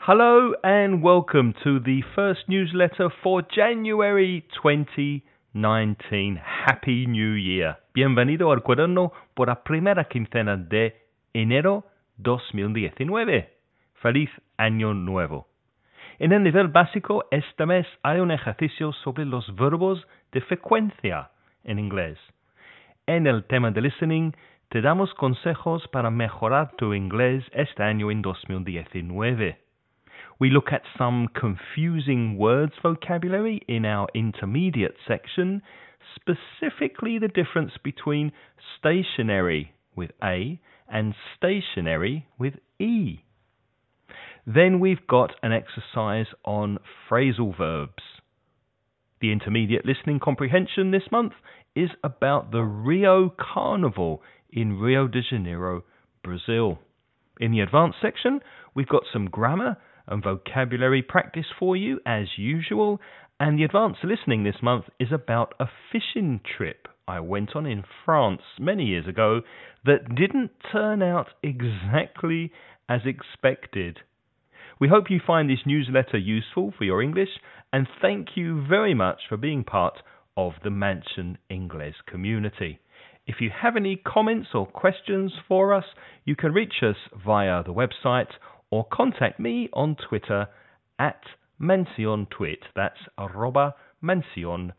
Hello and welcome to the first newsletter for January 2019. Happy New Year. Bienvenido al cuaderno por la primera quincena de enero 2019. Feliz Año Nuevo. En el nivel básico, este mes hay un ejercicio sobre los verbos de frecuencia en inglés. En el tema de listening, te damos consejos para mejorar tu inglés este año en 2019. We look at some confusing words vocabulary in our intermediate section, specifically the difference between stationary with A and stationary with E. Then we've got an exercise on phrasal verbs. The intermediate listening comprehension this month is about the Rio Carnival in Rio de Janeiro, Brazil. In the advanced section, we've got some grammar and vocabulary practice for you as usual, and the advanced listening this month is about a fishing trip I went on in France many years ago that didn't turn out exactly as expected. We hope you find this newsletter useful for your English, and thank you very much for being part of the Mansion Inglés community. If you have any comments or questions for us, you can reach us via the website or contact me on Twitter at @MansionTwit. That's @MansionTwit,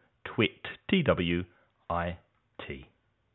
TWIT.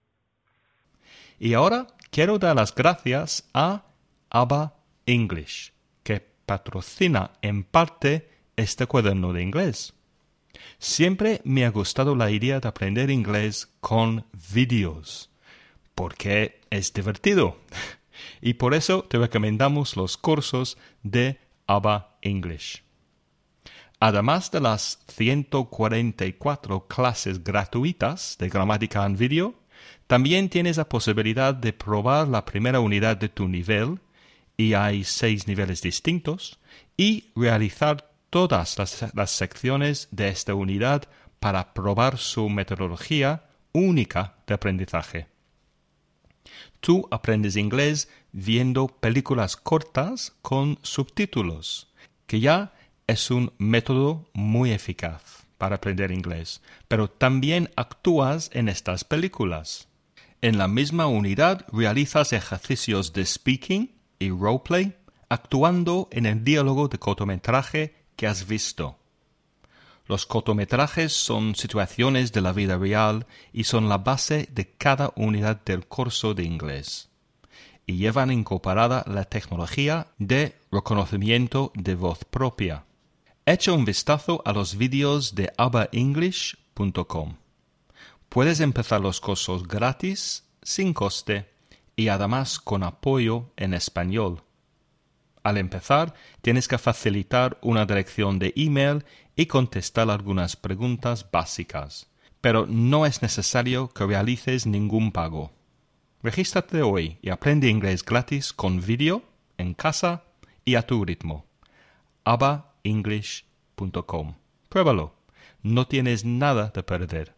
Y ahora quiero dar las gracias a ABBA English, que patrocina en parte este cuaderno de inglés. Siempre me ha gustado la idea de aprender inglés con vídeos, porque es divertido. Y por eso te recomendamos los cursos de ABBA English. Además de las 144 clases gratuitas de gramática en vídeo, también tienes la posibilidad de probar la primera unidad de tu nivel, y hay 6 niveles distintos, y realizar todas las secciones de esta unidad para probar su metodología única de aprendizaje. Tú aprendes inglés viendo películas cortas con subtítulos, que ya es un método muy eficaz para aprender inglés, pero también actúas en estas películas. En la misma unidad realizas ejercicios de speaking y roleplay, actuando en el diálogo de cortometraje que has visto. Los cortometrajes son situaciones de la vida real y son la base de cada unidad del curso de inglés. Y llevan incorporada la tecnología de reconocimiento de voz propia. Echa un vistazo a los vídeos de abbaenglish.com. Puedes empezar los cursos gratis, sin coste y además con apoyo en español. Al empezar, tienes que facilitar una dirección de email y contestar algunas preguntas básicas, pero no es necesario que realices ningún pago. Regístrate hoy y aprende inglés gratis con vídeo, en casa y a tu ritmo. abbaenglish.com. Pruébalo, no tienes nada de perder.